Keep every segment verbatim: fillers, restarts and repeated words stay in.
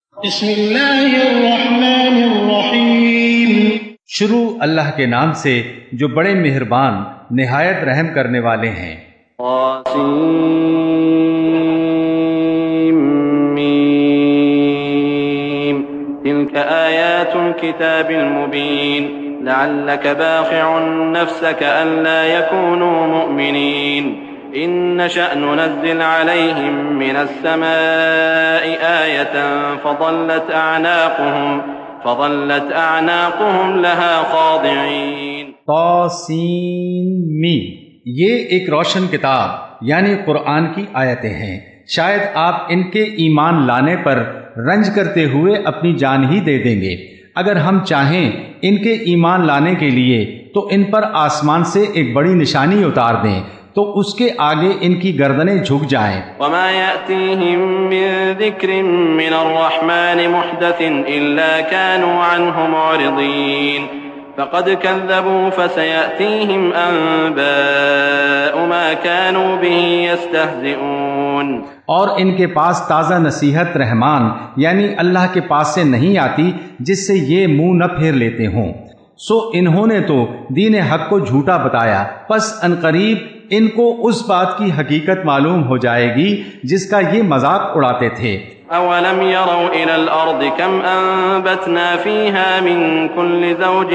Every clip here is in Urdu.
بسم اللہ الرحمن الرحیم، شروع اللہ کے نام سے جو بڑے مہربان نہایت رحم کرنے والے ہیں۔ طاسیم تلك آیات الكتاب المبین لعلك باخع نفسك ألا يكونوا مؤمنین إن نشأ ننزل عليهم من السماء آية فظلت أعناقهم فظلت أعناقهم لها خاضعين۔ طاسیم، یہ ایک روشن کتاب یعنی قرآن کی آیتیں ہیں، شاید آپ ان کے ایمان لانے پر رنج کرتے ہوئے اپنی جان ہی دے دیں گے۔ اگر ہم چاہیں ان کے ایمان لانے کے لیے تو ان پر آسمان سے ایک بڑی نشانی اتار دیں تو اس کے آگے ان کی گردنیں جھک جائیں۔ وما يأتيهم من ذكر من الرحمن محدث إلا كانوا عنه معرضين فقد كذبوا فسيأتيهم أنباء ما كانوا به يستهزئون۔ اور ان کے پاس تازہ نصیحت رحمان یعنی اللہ کے پاس سے نہیں آتی جس سے یہ منہ نہ پھیر لیتے ہوں، سو انہوں نے تو دین حق کو جھوٹا بتایا، پس عنقریب ان کو اس بات کی حقیقت معلوم ہو جائے گی جس کا یہ مذاق اڑاتے تھے۔ اولم يروا الى الارض كم انبتنا فيها من كل زوج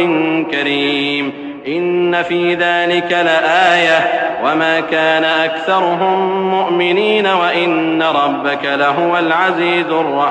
كريم ان في ذلك لآية وما كان اكثرهم مؤمنين وان ربك لهو العزيز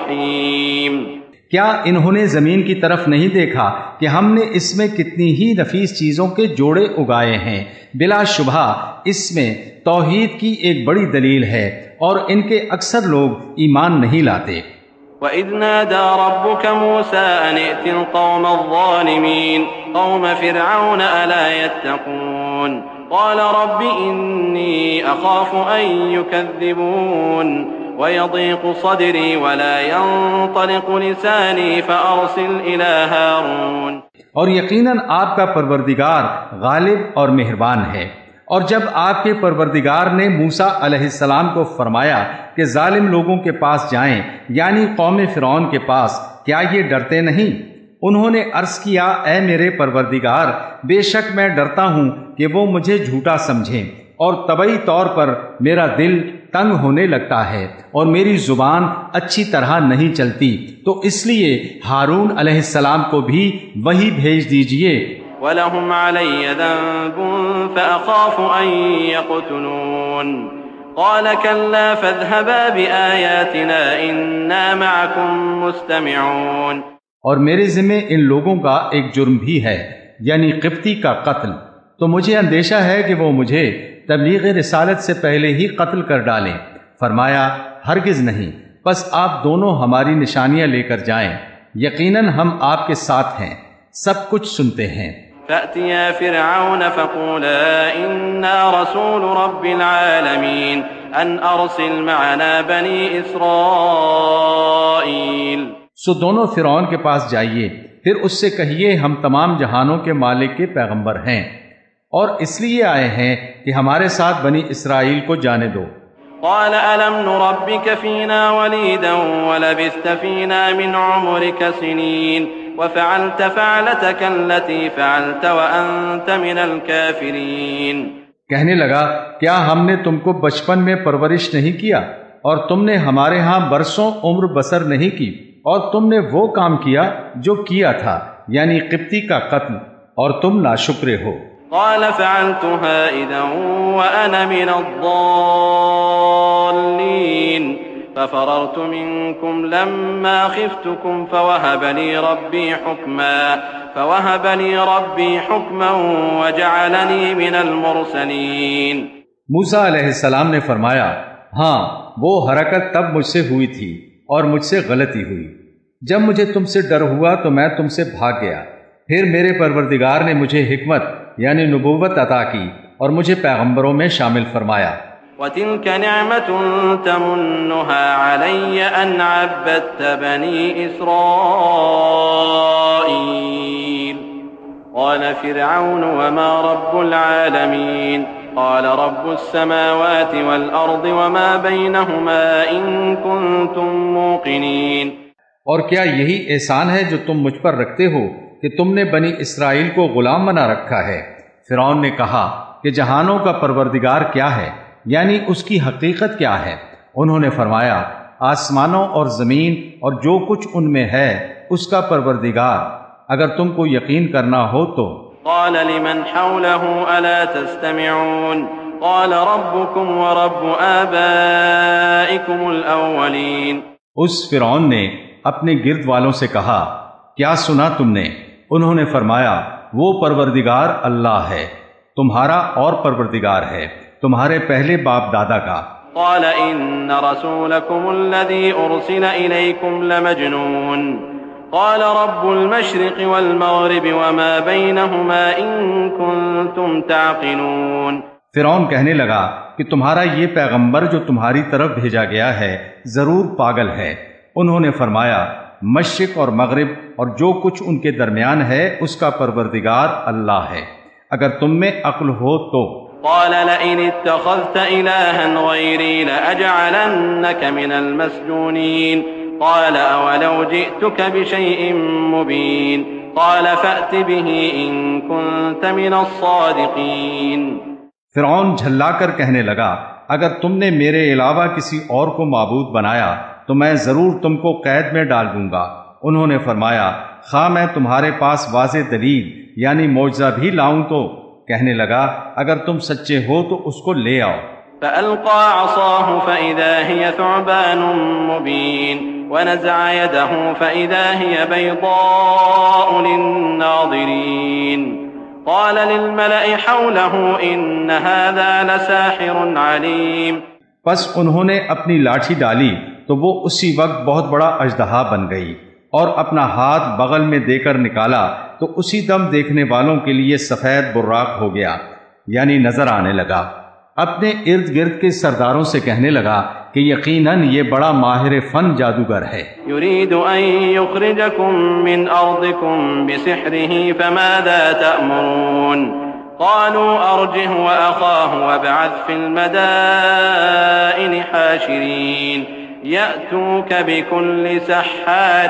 الرحيم۔ کیا انہوں نے زمین کی طرف نہیں دیکھا کہ ہم نے اس میں کتنی ہی نفیس چیزوں کے جوڑے اگائے ہیں؟ بلا شبہ اس میں توحید کی ایک بڑی دلیل ہے اور ان کے اکثر لوگ ایمان نہیں لاتے۔ وَإِذْ نَادَى رَبُّكَ مُوسَىٰ أَنِ ائْتِ الْقَوْمَ الظَّالِمِينَ قَوْمَ فِرْعَوْنَ أَلَا يَتَّقُونَ قَالَ رَبِّ إِنِّي أَخَافُ أَن يُكَذِّبُونَ وَيَضِيقُ صَدْرِي وَلَا يَنطَلِقُ لِسَانِي فَأَرْسِلْ إِلَىٰ هَارُونَ۔ اور یقیناً آپ کا پروردگار غالب اور مہربان ہے۔ اور جب آپ کے پروردگار نے موسیٰ علیہ السلام کو فرمایا کہ ظالم لوگوں کے پاس جائیں یعنی قوم فرعون کے پاس، کیا یہ ڈرتے نہیں؟ انہوں نے عرض کیا، اے میرے پروردگار، بے شک میں ڈرتا ہوں کہ وہ مجھے جھوٹا سمجھیں، اور طبعی طور پر میرا دل تنگ ہونے لگتا ہے اور میری زبان اچھی طرح نہیں چلتی، تو اس لیے ہارون علیہ السلام کو بھی وحی بھیج دیجئے۔ وَلَهُمْ عَلَيَّ ذَنبٌ فَأَخَافُ أَن يَقْتُلُونِ قَالَ كَلَّا فَاذْهَبَا بِآيَاتِنَا إِنَّا مَعَكُمْ مُسْتَمِعُونَ۔ اور میرے ذمہ ان لوگوں کا ایک جرم بھی ہے یعنی قبطی کا قتل، تو مجھے اندیشہ ہے کہ وہ مجھے تبلیغ رسالت سے پہلے ہی قتل کر ڈالیں۔ فرمایا، ہرگز نہیں، بس آپ دونوں ہماری نشانیاں لے کر جائیں، یقیناً ہم آپ کے ساتھ ہیں، سب کچھ سنتے ہیں۔ فَأْتِيَا فِرْعَوْنَ فَقُولَا إِنَّا رَسُولُ رَبِّ الْعَالَمِينَ أَنْ أَرْسِلْ مَعَنَا بَنِي إِسْرَائِيلَ۔ سو دونوں فرعون کے پاس جائیے، پھر اس سے کہیے ہم تمام جہانوں کے مالک کے پیغمبر ہیں اور اس لیے آئے ہیں کہ ہمارے ساتھ بنی اسرائیل کو جانے دو۔ قال ألم نربك فينا وليدا ولبثت فينا من عمرك سنين وفعلت فعلتك التي فعلت وأنت من الكافرين۔ کہنے لگا، کیا ہم نے تم کو بچپن میں پرورش نہیں کیا اور تم نے ہمارے ہاں برسوں عمر بسر نہیں کی اور تم نے وہ کام کیا جو کیا تھا یعنی قبطی کا قتل، اور تم ناشکرے ہو۔ قال فعلتها إذا وأنا من الضالين ففررت منكم لما خفتكم فوهب لي ربي حكما فوهب لي ربي حكما وجعلني من المرسلين۔ موسیٰ علیہ السلام نے فرمایا، ہاں وہ حرکت تب مجھ سے ہوئی تھی اور مجھ سے غلطی ہوئی، جب مجھے تم سے ڈر ہوا تو میں تم سے بھاگ گیا، پھر میرے پروردگار نے مجھے حکمت یعنی نبوت عطا کی اور مجھے پیغمبروں میں شامل فرمایا۔ وَتِلْكَ نِعْمَةٌ تَمُنُّهَا عَلَيَّ أَنْ عَبَّدتَّ بَنِي إِسْرَائِيلَ۔ قَالَ فِرْعَوْنُ وَمَا رَبُّ الْعَالَمِينَ۔ قَالَ رَبُّ السَّمَاوَاتِ وَالْأَرْضِ وَمَا بَيْنَهُمَا إِن كُنتُم مُّوقِنِينَ۔ اور کیا یہی احسان ہے جو تم مجھ پر رکھتے ہو کہ تم نے بنی اسرائیل کو غلام بنا رکھا ہے؟ فرعون نے کہا کہ جہانوں کا پروردگار کیا ہے، یعنی اس کی حقیقت کیا ہے؟ انہوں نے فرمایا آسمانوں اور زمین اور جو کچھ ان میں ہے اس کا پروردگار، اگر تم کو یقین کرنا ہو تو۔ قال لمن حوله ألا تستمعون قال ربكم ورب آبائكم الأولين۔ اس فرعون نے اپنے گرد والوں سے کہا کیا سنا تم نے؟ انہوں نے فرمایا وہ پروردگار اللہ ہے، تمہارا اور پروردگار ہے، تمہارے پہلے باپ دادا کا۔ قال إن رسولكم الذي أرسل إليكم لمجنون قال رب المشرق والمغرب وما بينهما إن كنتم تعقلون۔ فرعون کہنے لگا کہ تمہارا یہ پیغمبر جو تمہاری طرف بھیجا گیا ہے ضرور پاگل ہے۔ انہوں نے فرمایا مشرق اور مغرب اور جو کچھ ان کے درمیان ہے اس کا پروردگار اللہ ہے، اگر تم میں عقل ہو تو۔ قال لئن اتخذت إلها غيري لأجعلنك من المسجونين قال أولو جئتك بشيء مبين قال فأت به إن كنت من الصادقين۔ فرعون جھلا کر کہنے لگا اگر تم نے میرے علاوہ کسی اور کو معبود بنایا تو میں ضرور تم کو قید میں ڈال دوں گا۔ انہوں نے فرمایا خواہ میں تمہارے پاس واضح دلیل یعنی معجزہ بھی لاؤں تو؟ کہنے لگا اگر تم سچے ہو تو اس کو لے آؤ۔ فألقى عصاه فإذا هي ثعبان مبين ونزع يده فإذا هي بيضاء للناظرين قال للملأ حوله إن هذا لساحر عليم۔ پس انہوں نے اپنی لاٹھی ڈالی تو وہ اسی وقت بہت بڑا اژدہا بن گئی، اور اپنا ہاتھ بغل میں دے کر نکالا تو اسی دم دیکھنے والوں کے لیے سفید براق ہو گیا، یعنی نظر آنے لگا۔ اپنے ارد گرد کے سرداروں سے کہنے لگا کہ یقیناً یہ بڑا ماہر فن جادوگر ہے۔ يريد أن يخرجكم من أرضكم بسحره فماذا تأمرون قالوا أرجه وأخاه وابعث في المدائن حاشرين يأتوك بكل سحار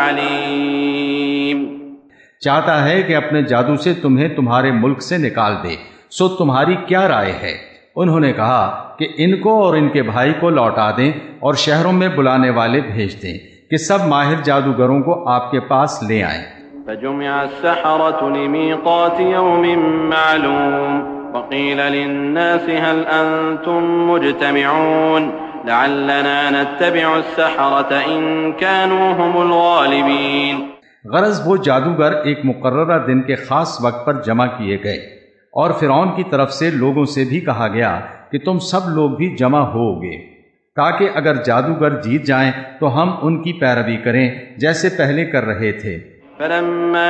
عليم۔ چاہتا ہے کہ اپنے جادو سے تمہیں تمہارے ملک سے نکال دے، سو تمہاری کیا رائے ہے؟ انہوں نے کہا کہ ان کو اور ان کے بھائی کو لوٹا دیں اور شہروں میں بلانے والے بھیج دیں کہ سب ماہر جادوگروں کو آپ کے پاس لے آئیں۔ فجمع السحرة لميقات يوم معلوم وقيل للناس هل أنتم مجتمعون لعلنا نتبع السحرة إن كانوا هم الغالبين۔ غرض وہ جادوگر ایک مقررہ دن کے خاص وقت پر جمع کیے گئے، اور فرعون کی طرف سے لوگوں سے بھی کہا گیا کہ تم سب لوگ بھی جمع ہوگے تاکہ اگر جادوگر جیت جائیں تو ہم ان کی پیروی کریں جیسے پہلے کر رہے تھے۔ فلما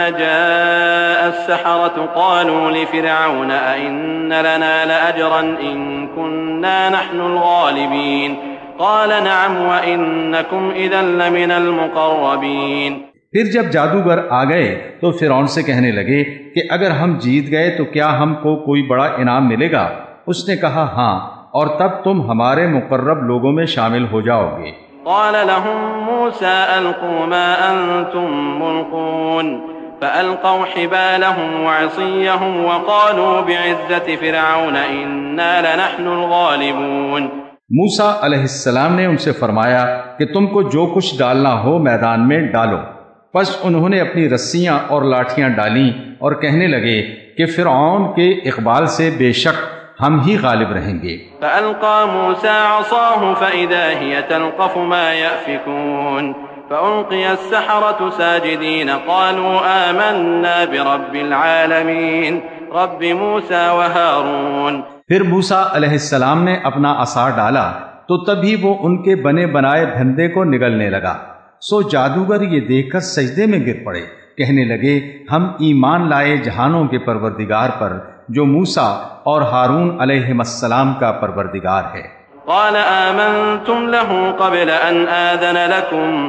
جاء السحرة قالوا لفرعون أئن لنا لأجرا إن كنا نحن الغالبين قال نعم وإنكم إذا لمن المقربين۔ پھر جب جادوگر آ گئے تو فرعون سے کہنے لگے کہ اگر ہم جیت گئے تو کیا ہم کو کوئی بڑا انعام ملے گا؟ اس نے کہا ہاں، اور تب تم ہمارے مقرب لوگوں میں شامل ہو جاؤ گے۔ قال لهم موسى ألقوا ما أنتم ملقون فألقوا حبالهم وعصيهم وقالوا بعزة فرعون إنا لنحن الغالبون۔ موسیٰ علیہ السلام نے ان سے فرمایا کہ تم کو جو کچھ ڈالنا ہو میدان میں ڈالو۔ پس انہوں نے اپنی رسیاں اور لاٹھیاں ڈالیں اور کہنے لگے کہ فرعون کے اقبال سے بے شک ہم ہی غالب رہیں گے۔ فألقى موسى عصاه فإذا هي تلقف ما يأفكون فألقي السحرة ساجدين قالوا آمنا برب العالمين رب موسى وهارون۔ پھر موسیٰ علیہ السلام نے اپنا عصا ڈالا تو تبھی وہ ان کے بنے بنائے دھندے کو نگلنے لگا، سو جادوگر یہ دیکھ کر سجدے میں گر پڑے، کہنے لگے ہم ایمان لائے جہانوں کے پروردگار پر جو موسیٰ اور ہارون علیہ السلام کا پروردگار ہے۔ قال آمنتم له قبل أن آذن لكم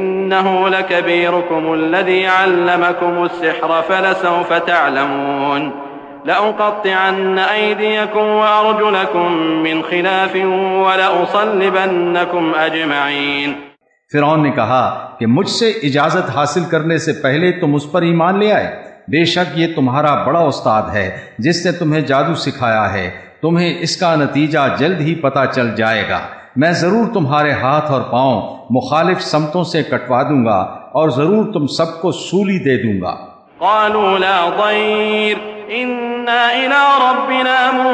إنه لكبيركم الذي علمكم السحر فلسوف تعلمون لأقطعن أيديكم وأرجلكم من خلاف ولأصلبنكم أجمعين۔ فرعون نے کہا کہ مجھ سے اجازت حاصل کرنے سے پہلے تم اس پر ایمان لے آئے؟ بے شک یہ تمہارا بڑا استاد ہے جس نے تمہیں جادو سکھایا ہے، تمہیں اس کا نتیجہ جلد ہی پتہ چل جائے گا۔ میں ضرور تمہارے ہاتھ اور پاؤں مخالف سمتوں سے کٹوا دوں گا اور ضرور تم سب کو سولی دے دوں گا۔ قالوا لا ضير إنا إلى ربنا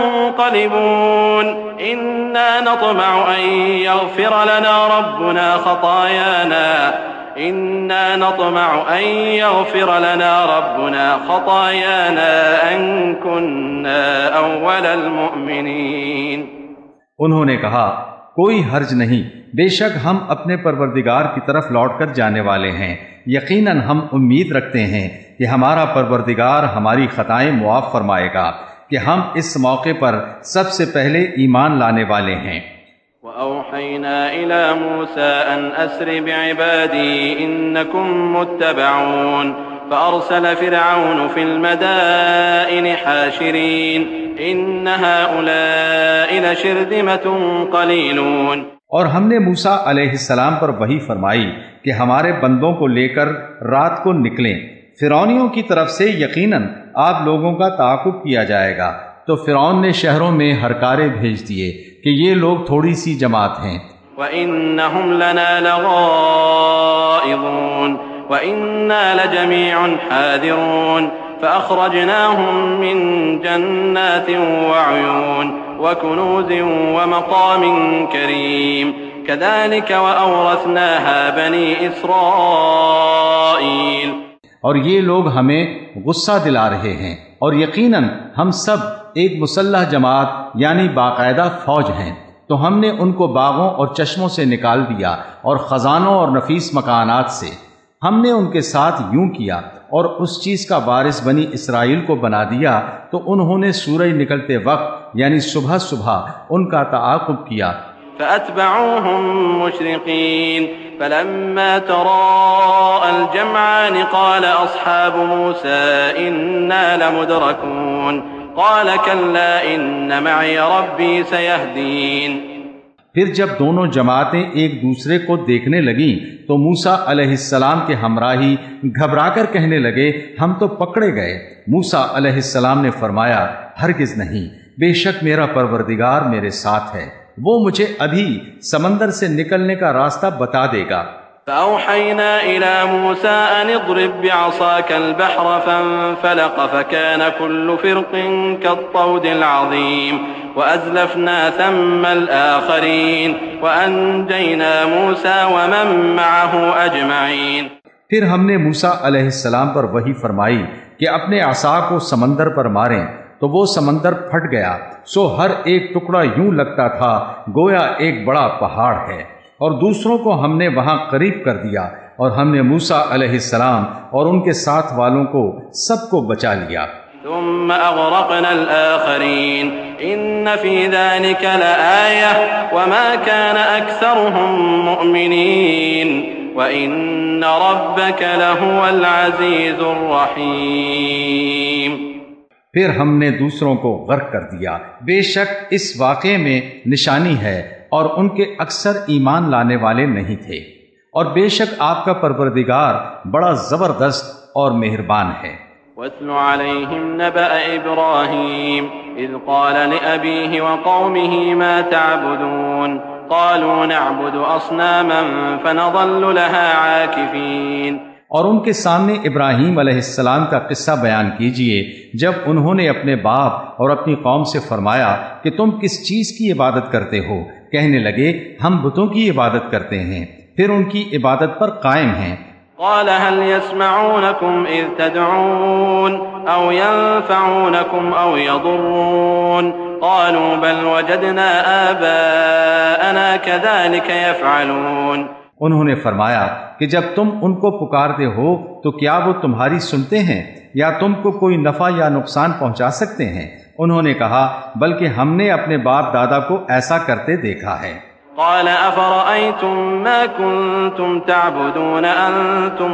منقلبون إنا نطمع أن يغفر لنا ربنا خطايانا إنا نطمع أن يغفر لنا ربنا خطايانا أن كنا أول المؤمنين۔ انہوں نے کہا کوئی حرج نہیں، بے شک ہم اپنے پروردگار کی طرف لوٹ کر جانے والے ہیں، یقیناً ہم امید رکھتے ہیں کہ ہمارا پروردگار ہماری خطائیں معاف فرمائے گا کہ ہم اس موقع پر سب سے پہلے ایمان لانے والے ہیں۔ وَأَوْحَيْنَا إِلَى مُوسَىٰ أَنْ أَسْرِ بِعِبَادِي إِنَّكُمْ مُتَّبَعُونَ فَأَرْسَلَ فِرْعَوْنُ فِي الْمَدَائِنِ حَاشِرِينَ إِنَّ هَٰؤُلَاءِ لَشِرْذِمَةٌ قَلِيلُونَ۔ اور ہم نے موسیٰ علیہ السلام پر وحی فرمائی کہ ہمارے بندوں کو لے کر رات کو نکلیں، فرعونیوں کی طرف سے یقیناً آپ لوگوں کا تعاقب کیا جائے گا۔ تو فرعون نے شہروں میں ہرکارے بھیج دیے کہ یہ لوگ تھوڑی سی جماعت ہیں۔ وَإِنَّهُمْ لَنَا لَغَائِظُونَ وَإِنَّا لَجَمِيعٌ حَاذِرُونَ فَأَخْرَجْنَاهُمْ مِنْ جَنَّاتٍ وَعُيُونٍ وَكُنُوزٍ وَمَقَامٍ كَرِيمٍ كَذَلِكَ وَأَوْرَثْنَاهَا بَنِي إِسْرَائِيلَ۔ اور یہ لوگ ہمیں غصہ دلا رہے ہیں، اور یقیناً ہم سب ایک مسلح جماعت یعنی باقاعدہ فوج ہیں، تو ہم نے ان کو باغوں اور چشموں سے نکال دیا اور خزانوں اور نفیس مکانات سے۔ ہم نے ان کے ساتھ یوں کیا اور اس چیز کا وارث بنی اسرائیل کو بنا دیا، تو انہوں نے سورج نکلتے وقت یعنی صبح صبح ان کا تعاقب کیا۔ فأتبعوهم مشرقين فلما تراءى الجمعان قال أصحاب موسى إنا لمدركون قال كلا إن معي ربي سيهدين۔ پھر جب دونوں جماعتیں ایک دوسرے کو دیکھنے لگیں تو موسیٰ علیہ السلام کے ہمراہی گھبرا کر کہنے لگے ہم تو پکڑے گئے۔ موسیٰ علیہ السلام نے فرمایا ہرگز نہیں، بے شک میرا پروردگار میرے ساتھ ہے، وہ مجھے ابھی سمندر سے نکلنے کا راستہ بتا دے گا۔ فأوحينا إلى موسى أن اضرب بعصاك البحر فانفلق فكان كل فرق كالطود العظيم وأزلفنا ثم الآخرين وأنجينا موسى ومن معه أجمعين۔ پھر ہم نے موسیٰ علیہ السلام پر وحی فرمائی کہ اپنے عصا کو سمندر پر ماریں، تو وہ سمندر پھٹ گیا، سو ہر ایک ٹکڑا یوں لگتا تھا گویا ایک بڑا پہاڑ ہے، اور دوسروں کو ہم نے وہاں قریب کر دیا، اور ہم نے موسیٰ علیہ السلام اور ان کے ساتھ والوں کو سب کو بچا لیا۔ ثم أغرقنا الآخرين إن في ذلك لآية وما كان أكثرهم مؤمنين وإن ربك لهو العزيز الرحيم۔ پھر ہم نے دوسروں کو غرق کر دیا، بے شک اس واقعے میں نشانی ہے اور ان کے اکثر ایمان لانے والے نہیں تھے، اور بے شک آپ کا پروردگار بڑا زبردست اور مہربان ہے۔ وَاتْلُ عَلَيْهِمْ نَبَأَ إِبْرَاهِيمَ إِذْ قَالَ لِأَبِيهِ وَقَوْمِهِ مَا تَعْبُدُونَ قَالُوا نَعْبُدُ أَصْنَامًا فَنَظَلُّ لَهَا عَاكِفِينَ۔ اور ان کے سامنے ابراہیم علیہ السلام کا قصہ بیان کیجئے جب انہوں نے اپنے باپ اور اپنی قوم سے فرمایا کہ تم کس چیز کی عبادت کرتے ہو؟ کہنے لگے ہم بتوں کی عبادت کرتے ہیں، پھر ان کی عبادت پر قائم ہیں۔ قال هل يسمعونكم إذ تدعون أو ينفعونكم أو يضرون قالوا بل وجدنا آباءنا كذلك يفعلون۔ انہوں نے فرمایا کہ جب تم ان کو پکارتے ہو تو کیا وہ تمہاری سنتے ہیں یا تم کو کوئی نفع یا نقصان پہنچا سکتے ہیں؟ انہوں نے کہا بلکہ ہم نے اپنے باپ دادا کو ایسا کرتے دیکھا ہے۔ قال أفرأيتم ما كنتم تعبدون أنتم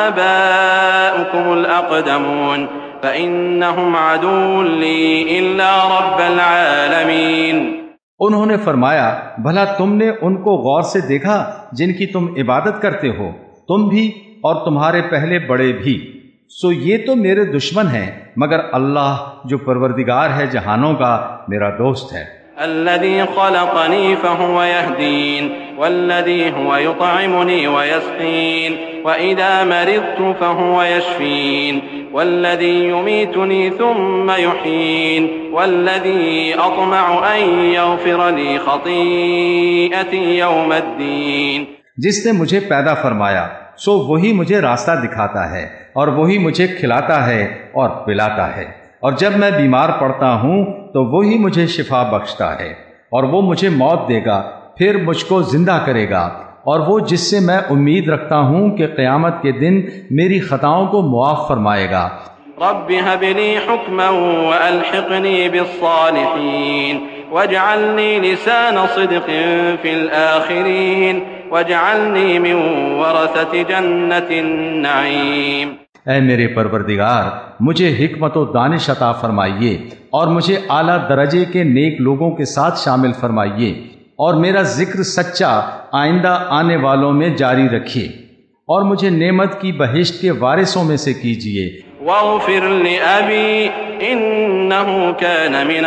وآباؤكم الأقدمون فإنهم عدو لي إلا رب العالمين۔ انہوں نے فرمایا بھلا تم نے ان کو غور سے دیکھا جن کی تم عبادت کرتے ہو، تم بھی اور تمہارے پہلے بڑے بھی؟ سو یہ تو میرے دشمن ہیں، مگر اللہ جو پروردگار ہے جہانوں کا میرا دوست ہے۔ الذي خلقني فهو يهدين والذي هو يطعمني ويسقين وإذا مرضت فهو يشفين والذي يميتني ثم يحيين والذي أطمع أن يغفر لي خطيئتي يوم الدين۔ جس نے مجھے پیدا فرمایا سو وہی مجھے راستہ دکھاتا ہے، اور وہی مجھے کھلاتا ہے اور پلاتا ہے، اور جب میں بیمار پڑتا ہوں تو وہی مجھے شفا بخشتا ہے، اور وہ مجھے موت دے گا پھر مجھ کو زندہ کرے گا، اور وہ جس سے میں امید رکھتا ہوں کہ قیامت کے دن میری خطاؤں کو معاف فرمائے گا۔ رب هب لي حكما وألحقني بالصالحين واجعلني لسان صدق في الآخرين واجعلني من ورثة جنة النعيم۔ اے میرے پروردگار، مجھے حکمت و دانش عطا فرمائیے اور مجھے اعلیٰ درجے کے نیک لوگوں کے ساتھ شامل فرمائیے، اور میرا ذکر سچا آئندہ آنے والوں میں جاری رکھیے، اور مجھے نعمت کی بہشت کے وارثوں میں سے کیجیے۔ واغفر لأبي إنه كان من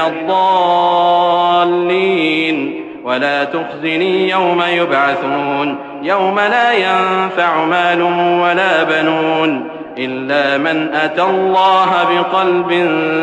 الضالين ولا تخزني يوم يبعثون يوم لا ينفع مال ولا بنون إلا من أتى الله بقلب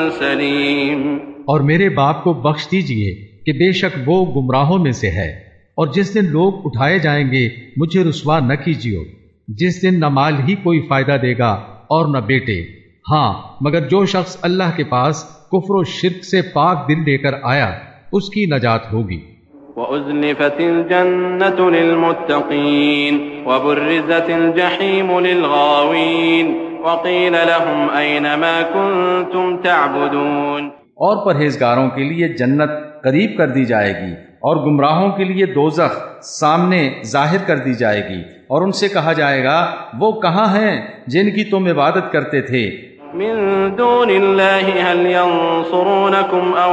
سليم۔ اور میرے باپ کو بخش دیجئے کہ بے شک وہ گمراہوں میں سے ہے، اور جس دن لوگ اٹھائے جائیں گے مجھے رسوا نہ کیجیے، جس دن نہ مال ہی کوئی فائدہ دے گا اور نہ بیٹے، ہاں مگر جو شخص اللہ کے پاس کفر و شرک سے پاک دل لے کر آیا اس کی نجات ہوگی۔ وَأُزْلِفَتِ الْجَنَّةُ لِلْمُتَّقِينَ وَبُرِّزَتِ الْجَحِيمُ لِلْغَاوِينَ وَقِيلَ لَهُمْ أَيْنَ مَا كُنتُمْ تَعْبُدُونَ۔ اور پرہیزگاروں کے لیے جنت قریب کر دی جائے گی، اور گمراہوں کے لیے دوزخ سامنے ظاہر کر دی جائے گی، اور ان سے کہا جائے گا وہ کہاں ہیں جن کی تم عبادت کرتے تھے؟ من دون الله هل ينصرونكم أو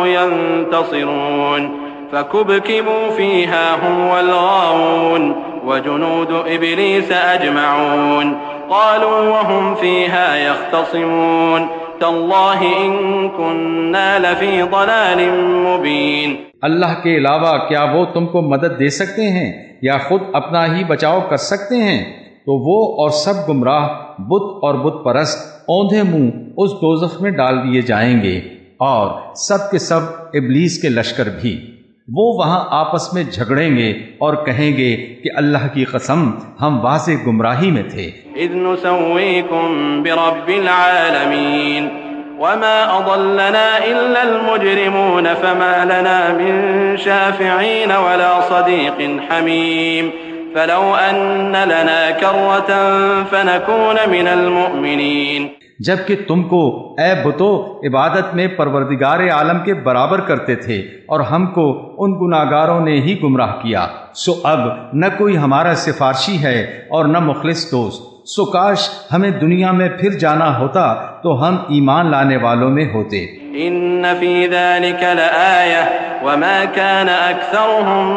ينتصرون فكبكبوا فيها هم والغاوون وجنود إبليس أجمعون قالوا وهم فيها يختصمون تالله إن كنا لفي ضلال مبين۔ اللہ کے علاوہ کیا وہ تم کو مدد دے سکتے ہیں یا خود اپنا ہی بچاؤ کر سکتے ہیں؟ تو وہ اور سب گمراہ بت اور بت پرست اوندھے منہ اس دوزخ میں ڈال دیے جائیں گے، اور سب کے سب ابلیس کے لشکر بھی۔ وہ وہاں آپس میں جھگڑیں گے اور کہیں گے کہ اللہ کی قسم ہم واضح گمراہی میں تھے۔ اذ نسويكم برب العالمين وما اضلنا الا المجرمون فما لنا من شافعين ولا صديق حميم فلو ان لنا كرة فنكون من المؤمنين۔ جبکہ تم کو اے بتو عبادت میں پروردگار عالم کے برابر کرتے تھے، اور ہم کو ان گناہگاروں نے ہی گمراہ کیا، سو اب نہ کوئی ہمارا سفارشی ہے اور نہ مخلص دوست، سو کاش ہمیں دنیا میں پھر جانا ہوتا تو ہم ایمان لانے والوں میں ہوتے۔ ان فی ذلک لآیہ وما کان اکثرهم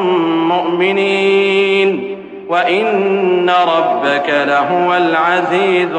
مؤمنین وَإِنَّ رَبَّكَ لَهُوَ الْعَزِيزُ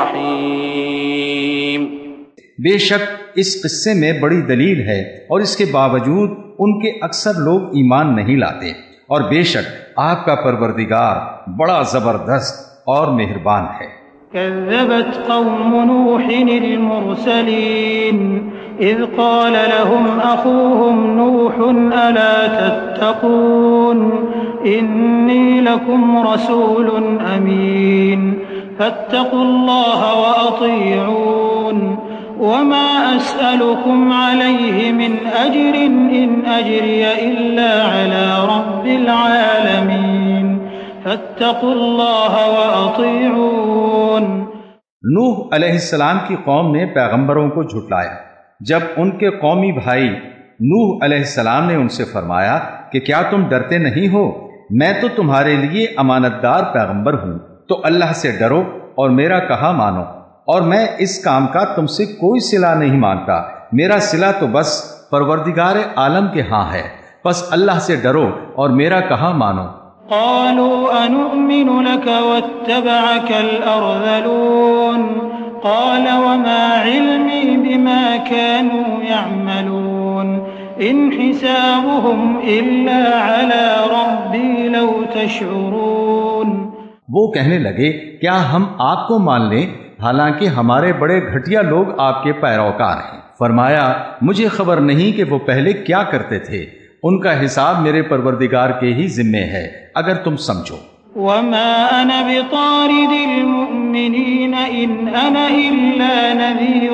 الرَّحِيمُ۔ بے شک اس قصے میں بڑی دلیل ہے، اور اس کے باوجود ان کے اکثر لوگ ایمان نہیں لاتے، اور بے شک آپ کا پروردگار بڑا زبردست اور مہربان ہے۔ كذبت قوم نوح المرسلين إذ قال لهم أخوهم نوح ألا تتقون إني لكم رسول أمين فاتقوا الله وأطيعون وما أسألكم عليه من أجر إن أجري إلا على رب العالمين فاتقوا الله وأطيعون۔ نوح علیہ السلام کی قوم نے پیغمبروں کو جھٹلایا جب ان کے قومی بھائی نوح علیہ السلام نے ان سے فرمایا کہ کیا تم ڈرتے نہیں ہو؟ میں تو تمہارے لیے امانت دار پیغمبر ہوں، تو اللہ سے ڈرو اور میرا کہا مانو، اور میں اس کام کا تم سے کوئی صلہ نہیں مانتا، میرا صلہ تو بس پروردگار عالم کے ہاں ہے، بس اللہ سے ڈرو اور میرا کہا مانو۔ قالوا أنؤمن لك واتبعك الأرذلون قال وما علمي بما كانوا يعملون إن حسابهم إلا على ربي لو تشعرون۔ وہ کہنے لگے کیا ہم آپ کو مان لیں حالانکہ ہمارے بڑے گھٹیا لوگ آپ کے پیروکار ہیں؟ فرمایا مجھے خبر نہیں کہ وہ پہلے کیا کرتے تھے، ان کا حساب میرے پروردگار کے ہی ذمے ہے اگر تم سمجھو۔ وما أنا بطارد المؤمنين إن أنا إلا نذير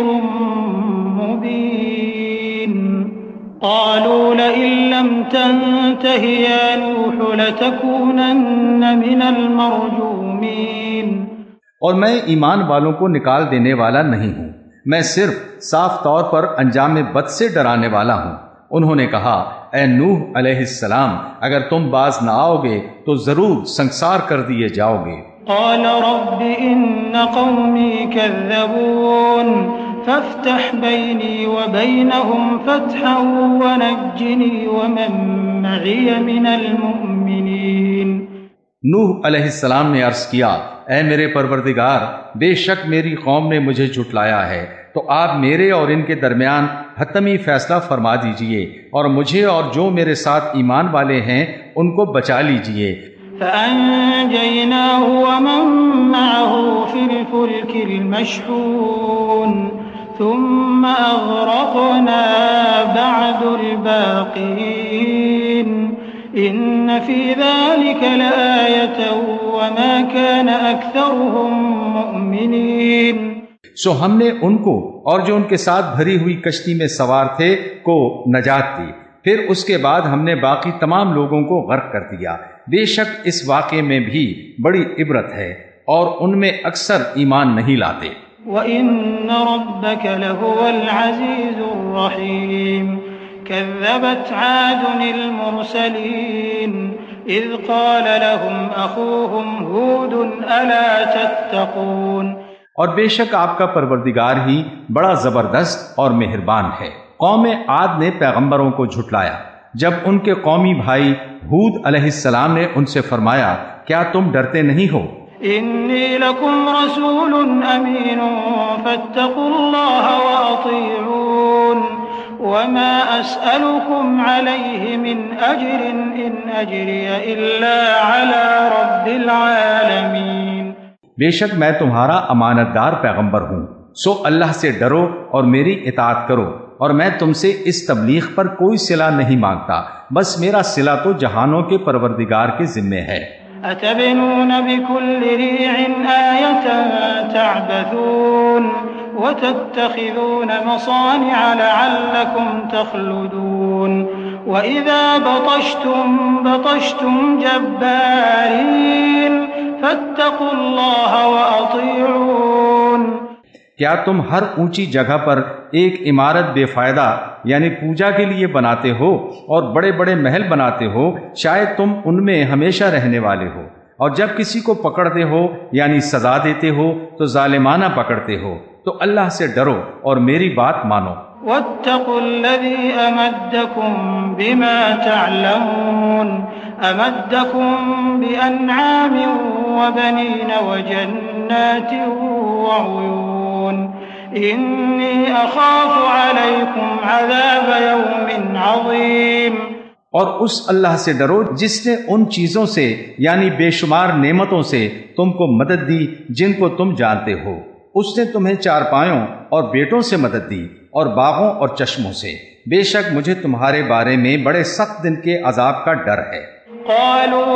مبين قالوا لئن لم تنته يا نوح لتكونن من المرجومين۔ اور میں ایمان والوں کو نکال دینے والا نہیں ہوں، میں صرف صاف طور پر انجام بد سے ڈرانے والا ہوں۔ انہوں نے کہا اے نوح علیہ السلام اگر تم باز نہ آؤ گے تو ضرور سنسار کر دیے جاؤ گے۔ قال رب ان قومی كذبون فافتح بینی وبینہم فتحا ونجنی ومن معی من المؤمنین۔ نوح علیہ السلام نے عرض کیا اے میرے پروردگار بے شک میری قوم نے مجھے جھٹلایا ہے، تو آپ میرے اور ان کے درمیان حتمی فیصلہ فرما دیجئے اور مجھے اور جو میرے ساتھ ایمان والے ہیں ان کو بچا لیجئے۔ فَأَنْجَيْنَاهُ وَمَن مَّعَهُ فِي الْفُلْكِ الْمَشْحُونِ ثُمَّ أَغْرَقْنَا بَعْدُ الْبَاقِينَ إِنَّ فِي ذَلِكَ لَآيَةً وَمَا كَانَ أَكْثَرُهُم مُؤْمِنِينَ۔ سو ہم نے ان کو اور جو ان کے ساتھ بھری ہوئی کشتی میں سوار تھے کو نجات دی، پھر اس کے بعد ہم نے باقی تمام لوگوں کو غرق کر دیا۔ بے شک اس واقعے میں بھی بڑی عبرت ہے اور ان میں اکثر ایمان نہیں لاتے۔ وَإِنَّ رَبَّكَ لَهُوَ الْعَزِيزُ الرَّحِيمُ كَذَّبَتْ عَادٌ الْمُرْسَلِينَ إِذْ قَالَ لَهُمْ أَخُوهُمْ هُودٌ أَلَا تَتَّقُونَ۔ اور بے شک آپ کا پروردگار ہی بڑا زبردست اور مہربان ہے۔ قوم عاد نے پیغمبروں کو جھٹلایا جب ان کے قومی بھائی ہود علیہ السلام نے ان سے فرمایا کیا تم ڈرتے نہیں ہو؟ انی لکم رسول امین فاتقوا اللہ واطیعون وما اسألکم علیہ من اجر ان اجری الا علی رب العالمین۔ بے شک میں تمہارا امانت دار پیغمبر ہوں، سو اللہ سے ڈرو اور میری اطاعت کرو، اور میں تم سے اس تبلیغ پر کوئی صلہ نہیں مانگتا، بس میرا صلہ تو جہانوں کے پروردگار کے ذمے ہے۔ اتبنون بكل ريع آية تعبثون وتتخذون مصانع لعلكم تخلدون وإذا بطشتم بطشتم جبارين فاتقوا الله وأطيعون۔ کیا تم ہر اونچی جگہ پر ایک عمارت بے فائدہ یعنی پوجا کے لیے بناتے ہو اور بڑے بڑے محل بناتے ہو، شاید تم ان میں ہمیشہ رہنے والے ہو، اور جب کسی کو پکڑتے ہو یعنی سزا دیتے ہو تو ظالمانہ پکڑتے ہو، تو اللہ سے ڈرو اور میری بات مانو۔ واتقوا الذي أمدكم بما تعلمون أمدكم بأنعام وبنين وجنات وعيون إني أخاف عليكم عذاب يوم عظيم۔ اور اس اللہ سے ڈرو جس نے ان چیزوں سے یعنی بے شمار نعمتوں سے تم کو مدد دی جن کو تم جانتے ہو، اس نے تمہیں چارپایوں اور بیٹوں سے مدد دی اور باغوں اور چشموں سے، بے شک مجھے تمہارے بارے میں بڑے سخت دن کے عذاب کا ڈر ہے۔ قالوا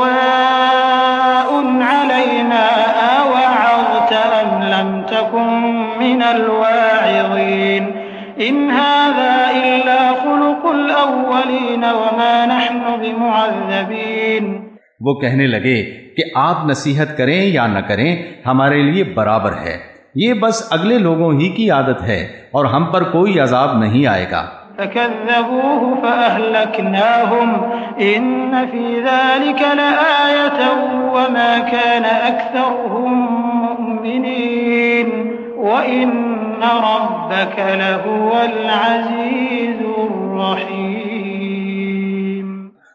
سواء علينا أوعظت أم لم تكن من الواعظين إن هذا إلا خلق الأولين وما نحن بمعذبين۔ وہ کہنے لگے کہ آپ نصیحت کریں یا نہ کریں ہمارے لیے برابر ہے، یہ بس اگلے لوگوں ہی کی عادت ہے اور ہم پر کوئی عذاب نہیں آئے گا۔ فكذبوه فأهلكناهم إن في ذلك لآية وما كان أكثرهم مؤمنين وإن ربك لهو العزيز الرحيم۔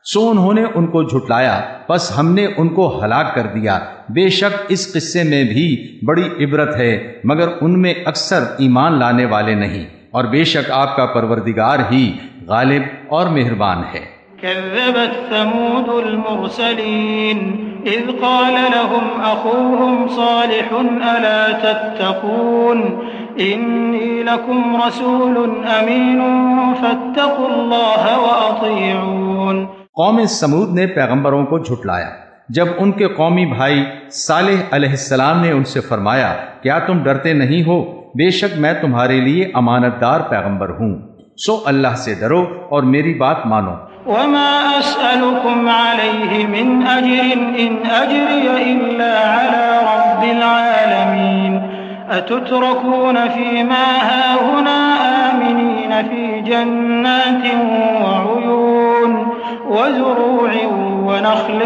سو انہوں نے ان کو جھٹلایا، پس ہم نے ان کو ہلاک کر دیا۔ بے شک اس قصے میں بھی بڑی عبرت ہے، مگر ان میں اکثر ایمان لانے والے نہیں، اور بے شک آپ کا پروردگار ہی غالب اور مہربان ہے۔ كذبت ثمود المرسلين إذ قال لهم أخوهم صالح ألا تتقون إني لكم رسول أمين فاتقوا الله وأطيعون۔ قوم سمود نے پیغمبروں کو جھٹلایا جب ان کے قومی بھائی صالح علیہ السلام نے ان سے فرمایا، کیا تم ڈرتے نہیں ہو؟ بے شک میں تمہارے لیے امانت دار پیغمبر ہوں، سو اللہ سے ڈرو اور میری بات مانو۔ وما أسألكم عليه من أجر إن أجري إلا على رب العالمين أتتركون فيما هاهنا آمنين في جنات وعيون وزروع ونخل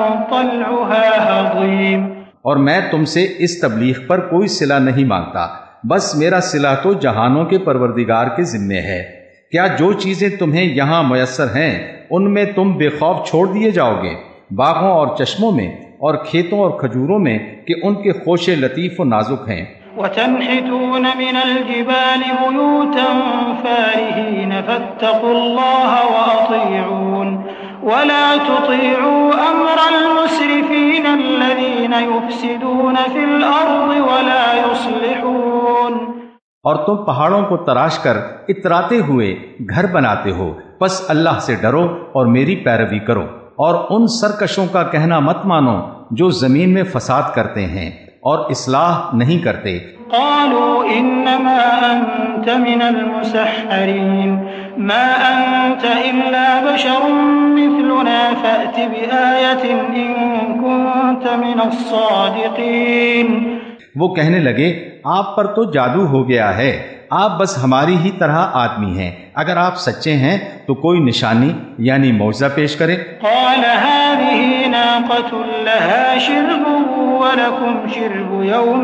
طلعها هضيم۔ اور میں تم سے اس تبلیغ پر کوئی صلہ نہیں مانگتا، بس میرا صلہ تو جہانوں کے پروردگار کے ذمے ہے۔ کیا جو چیزیں تمہیں یہاں میسر ہیں ان میں تم بے خوف چھوڑ دیے جاؤ گے، باغوں اور چشموں میں اور کھیتوں اور کھجوروں میں کہ ان کے خوشے لطیف و نازک ہیں۔ وَتَنْحِتُونَ مِنَ الْجِبَالِ بُيُوتًا فَارِهِينَ فَاتَّقُوا اللَّهَ وَأَطِيعُونِ وَلَا تُطِيعُوا أَمْرَ الْمُسْرِفِينَ الَّذِينَ يُفْسِدُونَ فِي الْأَرْضِ وَلَا يُصْلِحُونَ۔ اور تم پہاڑوں کو تراش کر اتراتے ہوئے گھر بناتے ہو، پس اللہ سے ڈرو اور میری پیروی کرو، اور ان سرکشوں کا کہنا مت مانو جو زمین میں فساد کرتے ہیں اور اصلاح نہیں کرتے۔ قالوا انما انت من المسحرين ما انت الا بشر مثلنا فأت بآية ان كنت من الصادقين۔ وہ کہنے لگے، آپ پر تو جادو ہو گیا ہے، آپ بس ہماری ہی طرح آدمی ہیں، اگر آپ سچے ہیں تو کوئی نشانی یعنی معجزہ پیش کریں۔ قال هذه ناقة لها شرب ولكم شرب يوم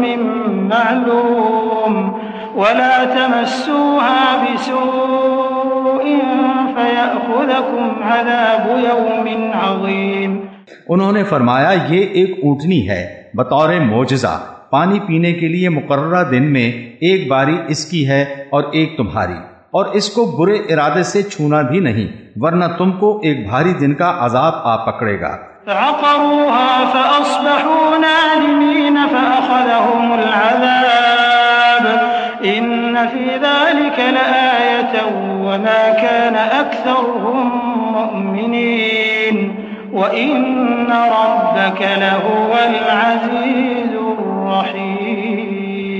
معلوم ولا تمسوها بسوء فيأخذكم عذاب يوم عظيم۔ انہوں نے فرمایا، یہ ایک اونٹنی ہے بطور معجزہ، پانی پینے کے لیے مقررہ دن میں ایک باری اس کی ہے اور ایک تمہاری، اور اس کو برے ارادے سے چھونا بھی نہیں، ورنہ تم کو ایک بھاری دن کا عذاب آ پکڑے گا۔ فعقروها فأصبحوا نادمين فأخذهم العذاب إن في ذلك لآية وما كان أكثرهم مؤمنين وإن ربك لهو العزيز الرحيم۔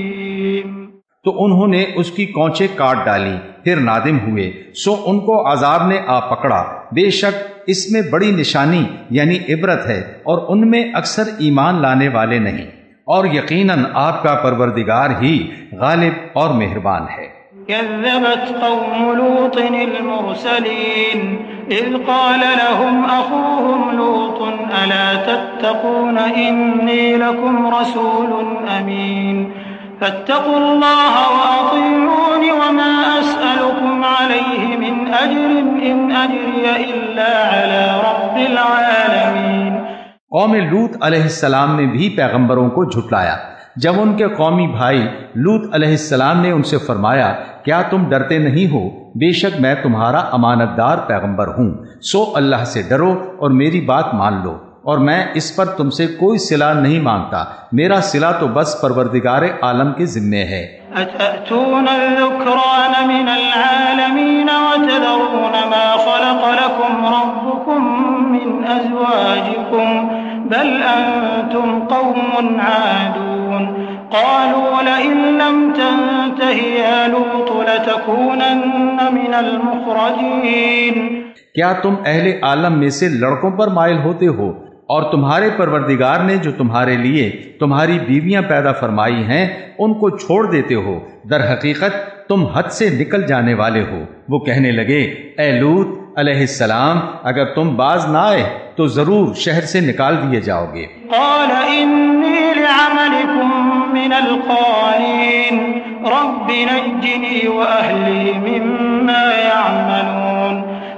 تو انہوں نے اس کی کونچیں کاٹ ڈالی، پھر نادم ہوئے، سو ان کو عذاب نے آ پکڑا۔ بے شک اس میں بڑی نشانی یعنی عبرت ہے، اور ان میں اکثر ایمان لانے والے نہیں، اور یقیناً آپ کا پروردگار ہی غالب اور مہربان ہے۔ كذبت قوم لوط المرسلين إذ قال لهم أخوهم لوط ألا تتقون إني لكم رسول أمين فاتقوا الله وأطيعون وما أسألكم عليه من أجر إن أجري إلا على رب العالمين۔ قوم لوط علیہ السلام نے بھی پیغمبروں کو جھٹلایا جب ان کے قومی بھائی لوط علیہ السلام نے ان سے فرمایا، کیا تم ڈرتے نہیں ہو؟ بے شک میں تمہارا امانت دار پیغمبر ہوں، سو اللہ سے ڈرو اور میری بات مان لو، اور میں اس پر تم سے کوئی صلہ نہیں مانگتا، میرا صلہ تو بس پروردگار عالم کے ذمے ہے۔ أتأتون الذكران من العالمين وتذرون ما خلق لكم ربكم من أزواجكم بل أنتم قوم عادون قالوا لئن لم تنته يا لوط لتكونن من المخرجين۔ کیا تم اہل عالم میں سے لڑکوں پر مائل ہوتے ہو، اور تمہارے پروردگار نے جو تمہارے لیے تمہاری بیویاں پیدا فرمائی ہیں ان کو چھوڑ دیتے ہو، در حقیقت تم حد سے نکل جانے والے ہو۔ وہ کہنے لگے، اے لوط علیہ السلام، اگر تم باز نہ آئے تو ضرور شہر سے نکال دیے جاؤ گے۔ قال انی لعملکم من القالین رب نجنی واہلی مما یعملون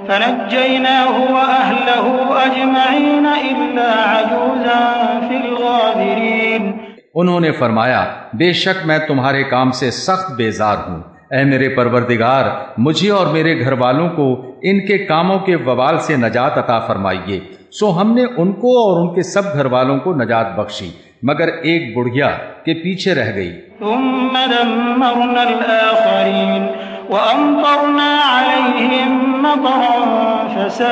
فنجيناه وأهله أجمعين إلا عجوزا في الغابرين۔ انہوں نے فرمایا بے شک میں تمہارے کام سے سخت بیزار ہوں، اے میرے پروردگار مجھے اور میرے گھر والوں کو ان کے کاموں کے وبال سے نجات عطا فرمائیے۔ سو ہم نے ان کو اور ان کے سب گھر والوں کو نجات بخشی مگر ایک بڑھیا کے پیچھے رہ گئی۔ ثم دمرنا الآخرين وأمطرنا عليهم مطرا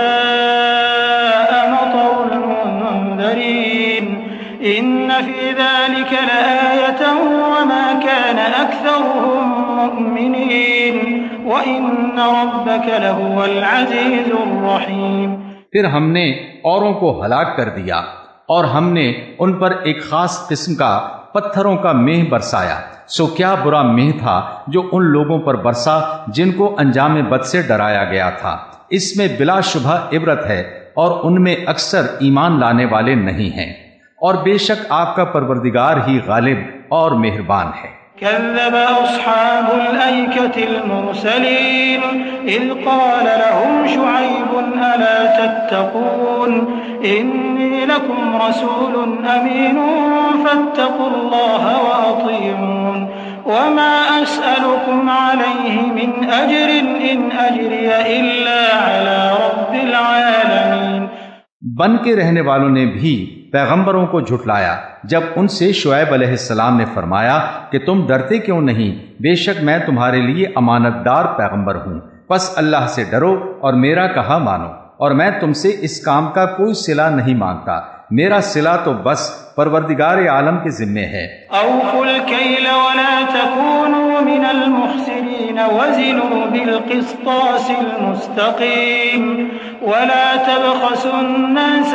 فساء مطر المنذرين إن في ذلك لآية وما كان أكثرهم مؤمنين وإن ربك لهو العزيز الرحيم۔ پھر ہم نے اوروں کو ہلاک کر دیا اور ہم نے ان پر ایک خاص قسم کا پتھروں کا مہ برسایا، سو کیا برا مہ تھا جو ان لوگوں پر برسا جن کو انجام بد سے ڈرایا گیا تھا۔ اس میں بلا شبہ عبرت ہے اور ان میں اکثر ایمان لانے والے نہیں ہیں، اور بے شک آپ کا پروردگار ہی غالب اور مہربان ہے۔ كذب أصحاب الأيكة المرسلين إذ قال لهم شعيب ألا تتقون إني لكم رسول أمين فاتقوا الله وأطيعون وما أسألكم عليه من أجر إن أجري إلا على رب العالمين۔ بن کے رہنے والوں نے بھی پیغمبروں کو جھٹلایا جب ان سے شعیب علیہ السلام نے فرمایا کہ تم ڈرتے کیوں نہیں، بے شک میں تمہارے لیے امانت دار پیغمبر ہوں، پس اللہ سے ڈرو اور میرا کہا مانو، اور میں تم سے اس کام کا کوئی صلہ نہیں مانگتا، میرا صلہ تو بس پروردگار عالم کے ذمے ہے۔ اوفوا الکیل ولا تکونوا من المخسرین وزنوا بالقسطاس المستقیم ولا تبخسوا الناس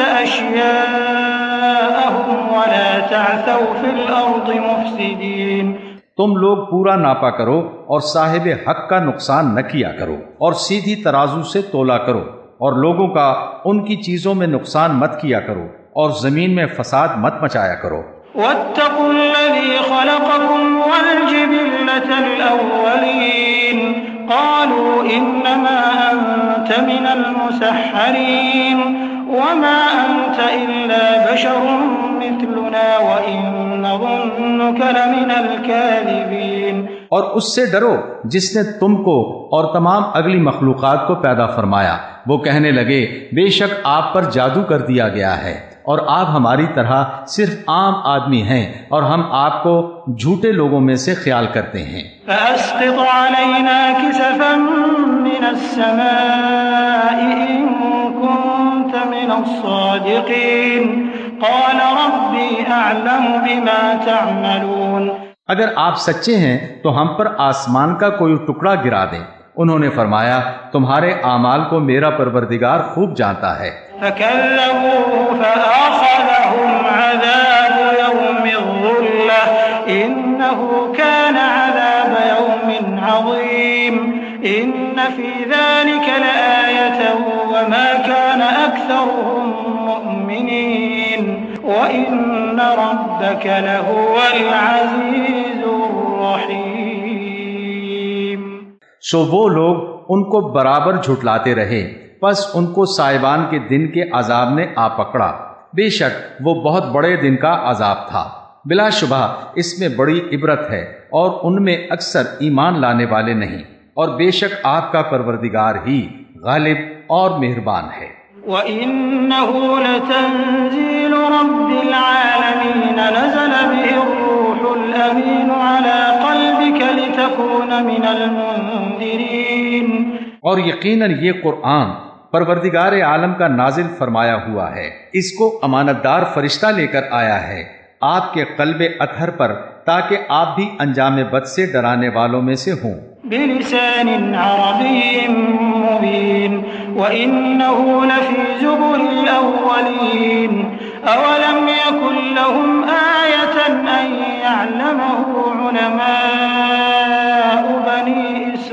اشیاءهم ولا تعثوا فی الارض مفسدین۔ تم لوگ پورا ناپا کرو اور صاحب حق کا نقصان نہ کیا کرو، اور سیدھی ترازو سے تولا کرو، اور لوگوں کا ان کی چیزوں میں نقصان مت کیا کرو، اور زمین میں فساد مت مچایا کرو۔ واتقوا الذی خلقکم والجبلة الاولین قالوا انما انت من المسحرین وما انت الا بشر مثلنا وان نظنك لمن الكاذبین۔ اور اس سے ڈرو جس نے تم کو اور تمام اگلی مخلوقات کو پیدا فرمایا، وہ کہنے لگے بے شک آپ پر جادو کر دیا گیا ہے، اور آپ ہماری طرح صرف عام آدمی ہیں، اور ہم آپ کو جھوٹے لوگوں میں سے خیال کرتے ہیں۔ فَأَسْقِطْ عَلَيْنَا كِسَفًا مِّنَ السَّمَاءِ إِن كُنتَ مِنَ الصَّادِقِينَ قَالَ رَبِّي أَعْلَمُ بِمَا تَعْمَلُونَ۔ اگر آپ سچے ہیں تو ہم پر آسمان کا کوئی ٹکڑا گرا دیں۔ انہوں نے فرمایا تمہارے اعمال کو میرا پروردگار خوب جانتا ہے۔ فَكَذَّبُوهُ فَأَخَذَهُمْ عَذَابُ يَوْمِ الظُّلَّةِ إِنَّهُ كَانَ عَذَابَ يَوْمٍ عَظِيمٍ إِنَّ فِي ذَلِكَ لَآيَةً وَمَا كَانَ أَكْثَرُهُم مُّؤْمِنِينَ وَإِنَّ رَبَّكَ لَهُوَ الْعَزِيزُ الرَّحِيمُ۔ سو وہ لوگ ان کو برابر جھٹلاتے رہے، پس ان کو سائبان کے دن کے عذاب نے آ پکڑا، بے شک وہ بہت بڑے دن کا عذاب تھا۔ بلا شبہ اس میں بڑی عبرت ہے، اور ان میں اکثر ایمان لانے والے نہیں، اور بے شک آپ کا پروردگار ہی غالب اور مہربان ہے۔ وَإِنَّهُ لَتَنزِيلُ رَبِّ الْعَالَمِينَ نَزَلَ بِهِ الرُّوحُ الْأَمِينُ عَلَى قَلْبِكَ لِتَكُونَ مِنَ الْمُنذِرِينَ۔ اور یقیناً یہ قرآن پروردگار عالم کا نازل فرمایا ہوا ہے، اس کو امانت دار فرشتہ لے کر آیا ہے آپ کے قلب اطہر پر، تاکہ آپ بھی انجام بد سے ڈرانے والوں میں سے ہوں۔ بِلِسَانٍ عَرَبِيٍّ مُبِينٍ وَإِنَّهُ لَفِي زُبُرِ الْأَوَّلِينَ أَوَلَمْ يَكُنْ لَهُمْ آيَةً أَن يَعْلَمَهُ عُلَمَاءُ بَنِي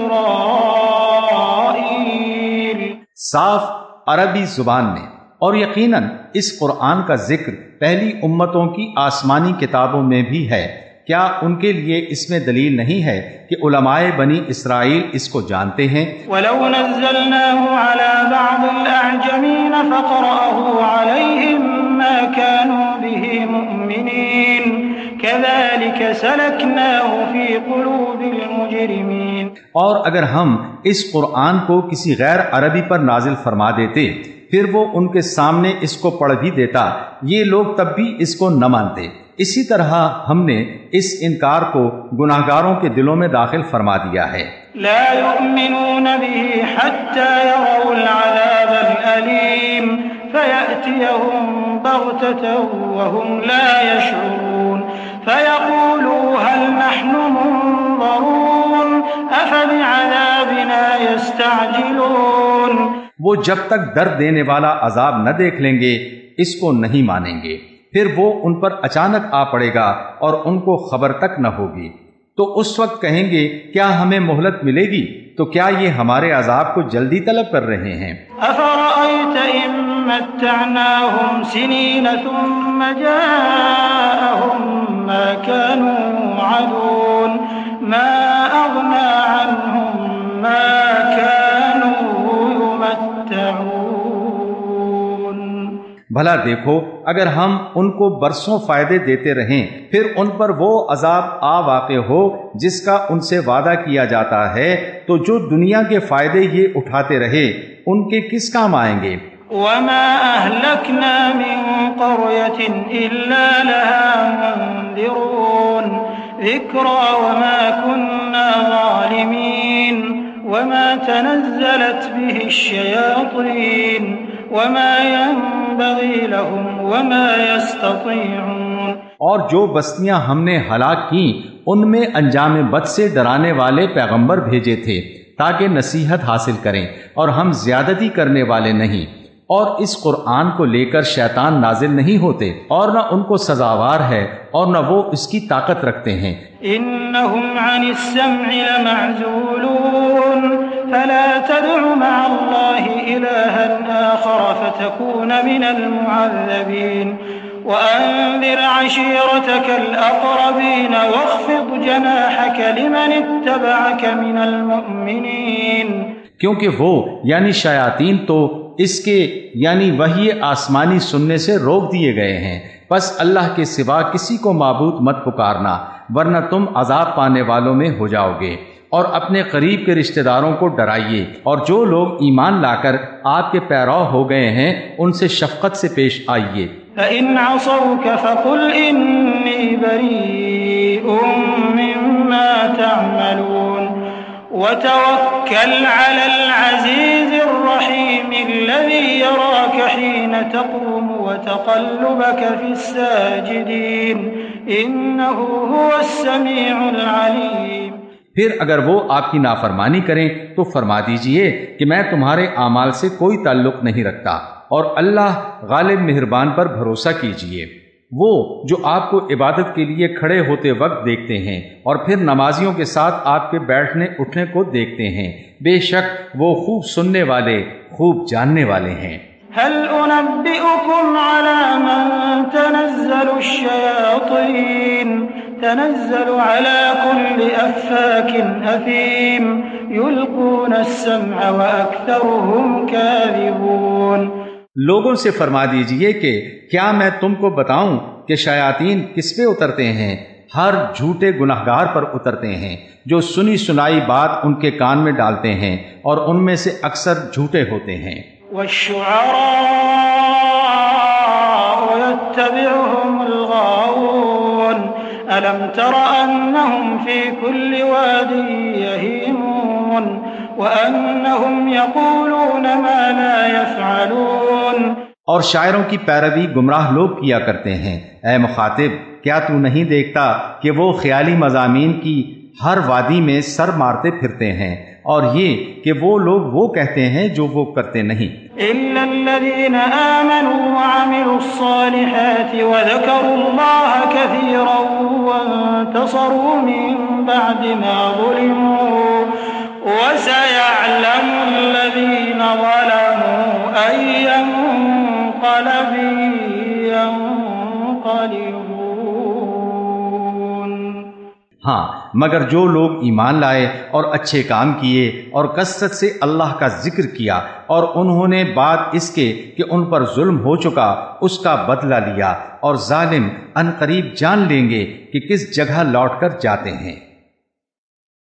إِسْرَائِيلَ۔ صاف عربی زبان میں، اور یقیناً اس قرآن کا ذکر پہلی امتوں کی آسمانی کتابوں میں بھی ہے کیا ان کے لیے اس میں دلیل نہیں ہے کہ علماء بنی اسرائیل اس کو جانتے ہیں؟ وَلَوْ نَزَّلْنَاهُ عَلَى بَعْضِ الْأَعْجَمِينَ فَقَرَأَهُ عَلَيْهِمْ مَا كَانُوا بِهِ مُؤْمِنِينَ كَذَلِكَ سَلَكْنَاهُ فِي قُلُوبِ الْمُجْرِمِينَ۔ اور اگر ہم اس قرآن کو کسی غیر عربی پر نازل فرما دیتے پھر وہ ان کے سامنے اس کو پڑھ بھی دیتا، یہ لوگ تب بھی اس کو نہ مانتے۔ اسی طرح ہم نے اس انکار کو گناہگاروں کے دلوں میں داخل فرما دیا ہے۔ لا يؤمنون به حتى يروا العذاب الأليم فيأتيهم بغتة وهم لا يشعرون فيقولوا هل نحن منظرون أفبعذابنا يستعجلون۔ وہ جب تک درد دینے والا عذاب نہ دیکھ لیں گے اس کو نہیں مانیں گے، پھر وہ ان پر اچانک آ پڑے گا اور ان کو خبر تک نہ ہوگی، تو اس وقت کہیں گے کیا ہمیں مہلت ملے گی؟ تو کیا یہ ہمارے عذاب کو جلدی طلب کر رہے ہیں؟ أفرأيت إن متعناهم سنين ثم جاءهم ما كانوا يوعدون ما أغنى عنهم ما كانوا يمتعون۔ بھلا دیکھو اگر ہم ان کو برسوں فائدے دیتے رہیں پھر ان پر وہ عذاب آ واقع ہو جس کا ان سے وعدہ کیا جاتا ہے، تو جو دنیا کے فائدے یہ اٹھاتے رہے ان کے کس کام آئیں گے؟ وما أهلكنا من قرية إلا لها منذرون ذكرى وما كنا ظالمين وما تنزلت به الشياطين وما ينبغي لهم وما يستطيعون۔ اور جو بستیاں ہم نے ہلاک کی ان میں انجام بد سے ڈرانے والے پیغمبر بھیجے تھے تاکہ نصیحت حاصل کریں، اور ہم زیادتی کرنے والے نہیں، اور اس قرآن کو لے کر شیطان نازل نہیں ہوتے، اور نہ ان کو سزاوار ہے اور نہ وہ اس کی طاقت رکھتے ہیں۔ إنهم عن السمع لمعزولون فلا تدع مع الله إلها آخر فتكون من المعذبين وأنذر عشيرتك الأقربين واخفض جناحك لمن اتبعك من المؤمنين۔ کیونکہ وہ یعنی شیاطین تو اس کے یعنی وحی آسمانی سننے سے روک دیے گئے ہیں، بس اللہ کے سوا کسی کو معبود مت پکارنا ورنہ تم عذاب پانے والوں میں ہو جاؤ گے، اور اپنے قریب کے رشتہ داروں کو ڈرائیے، اور جو لوگ ایمان لا کر آپ کے پیرو ہو گئے ہیں ان سے شفقت سے پیش آئیے۔ فَإِنْ عَصَوْكَ فَقُلْ إِنِّي بَرِيءٌ مِّمَّا تَعْمَلُونَ وَتَوَكَّلْ عَلَى الْعَزِيزِ الرَّحِيمِ الَّذِي يَرَاكَ حِينَ تَقُومُ وَتَقَلُّبَكَ فِي السَّاجِدِينَ إِنَّهُ هُوَ السَّمِيعُ الْعَلِيمُ۔ پھر اگر وہ آپ کی نافرمانی کریں تو فرما دیجئے کہ میں تمہارے اعمال سے کوئی تعلق نہیں رکھتا، اور اللہ غالب مہربان پر بھروسہ کیجئے۔ وہ جو آپ کو عبادت کے لیے کھڑے ہوتے وقت دیکھتے ہیں اور پھر نمازیوں کے ساتھ آپ کے بیٹھنے اٹھنے کو دیکھتے ہیں، بے شک وہ خوب سننے والے خوب جاننے والے ہیں۔ هل أنبئكم على من تنزل الشياطين تنزل على كل أفاك أثيم يلقون السمع وأكثرهم كاذبون۔ لوگوں سے فرما دیجئے کہ کیا میں تم کو بتاؤں کہ شیاطین کس پہ اترتے ہیں؟ ہر جھوٹے گناہگار پر اترتے ہیں جو سنی سنائی بات ان کے کان میں ڈالتے ہیں، اور ان میں سے اکثر جھوٹے ہوتے ہیں۔ والشعراء يتبعهم الغاوون ألم تر أنهم في كل واد يهيمون وأنهم يقولون ما لا يفعلون۔ اور شاعروں کی پیروی گمراہ لوگ کیا کرتے ہیں۔ اے مخاطب، کیا تو نہیں دیکھتا کہ وہ خیالی مضامین کی ہر وادی میں سر مارتے پھرتے ہیں، اور یہ کہ وہ لوگ وہ کہتے ہیں جو وہ کرتے نہیں۔ إلا الذين آمنوا وعملوا الصالحات وذكروا الله كثيرا وانتصروا من بعد ما ظلموا وسيعلم الذين ظلموا أي منقلب ينقلبون۔ ہاں مگر جو لوگ ایمان لائے اور اچھے کام کیے اور کثرت سے اللہ کا ذکر کیا اور انہوں نے بعد اس کے کہ ان پر ظلم ہو چکا اس کا بدلہ لیا، اور ظالم ان قریب جان لیں گے کہ کس جگہ لوٹ کر جاتے ہیں۔